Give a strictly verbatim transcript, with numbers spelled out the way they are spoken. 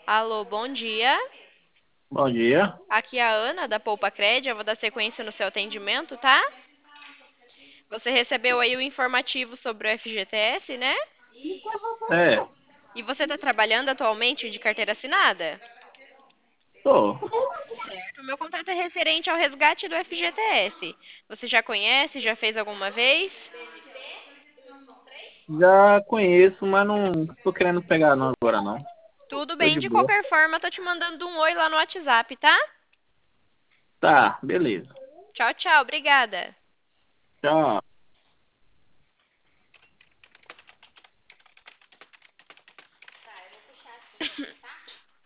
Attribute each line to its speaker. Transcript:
Speaker 1: Alô, bom dia.
Speaker 2: Bom dia.
Speaker 1: Aqui é a Ana da Poupa Cred. Eu vou dar sequência no seu atendimento, tá? Você recebeu aí o informativo sobre o F G T S, né?
Speaker 2: É,
Speaker 1: E você está trabalhando atualmente de carteira assinada?
Speaker 2: tô.
Speaker 1: Certo. O meu contato é referente ao resgate do F G T S. Você já conhece? Já fez alguma vez?
Speaker 2: Já conheço, mas não tô querendo pegar não agora não.
Speaker 1: Tudo
Speaker 2: Tô
Speaker 1: bem,
Speaker 2: de
Speaker 1: de
Speaker 2: boa.
Speaker 1: qualquer forma, eu tô te mandando um oi lá no WhatsApp, tá?
Speaker 2: Tá, beleza.
Speaker 1: Tchau, tchau. Obrigada.
Speaker 2: Tchau.